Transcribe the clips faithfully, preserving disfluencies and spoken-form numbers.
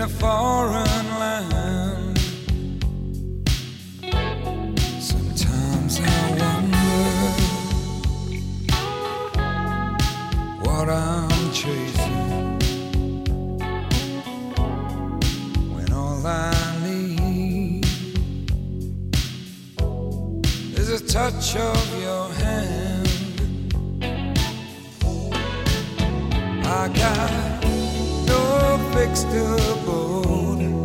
in a foreign land. Sometimes I wonder what I'm chasing, when all I need is a touch of your hand. I got no fixed abode,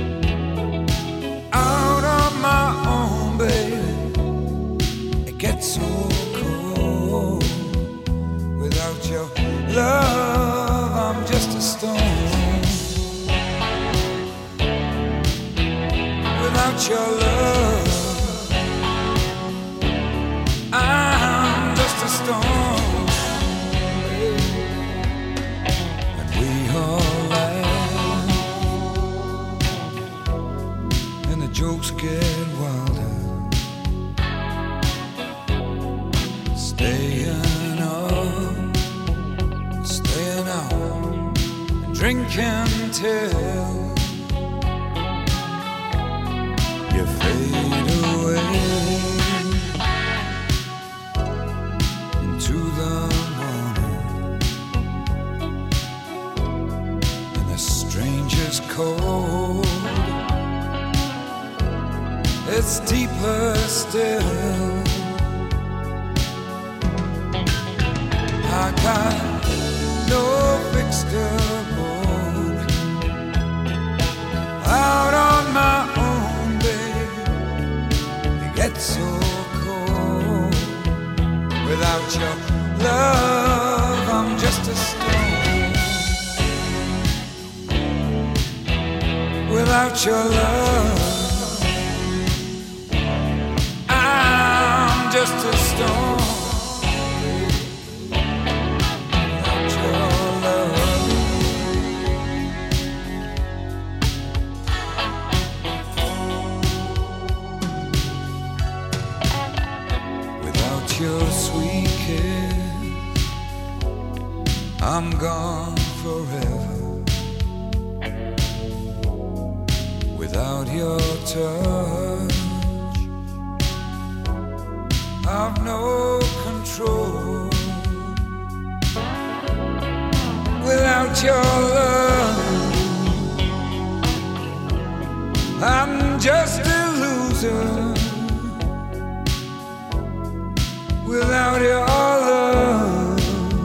out on my own, baby. It gets so cold without your love. I'm just a stone. Without your love, I'm just a stone. Jokes get wilder, staying up, staying out, drinking till you fade away into the morning, and the strangest cold. It's deeper still. I got no fixed abode, out on my own, babe. It gets so cold without your love. I'm just a stone. Without your love, just a stone. Without your love, without your sweet kiss, I'm gone forever. Without your touch, I've no control. Without your love, I'm just a loser. Without your love,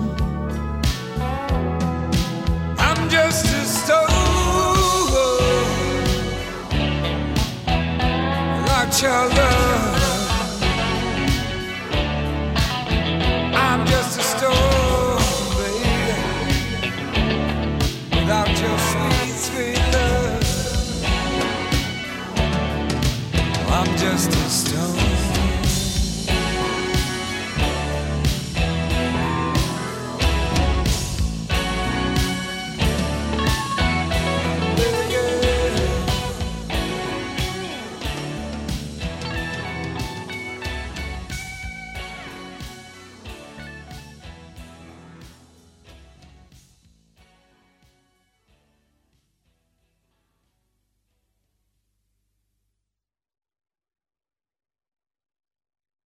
I'm just a stone. Without your love,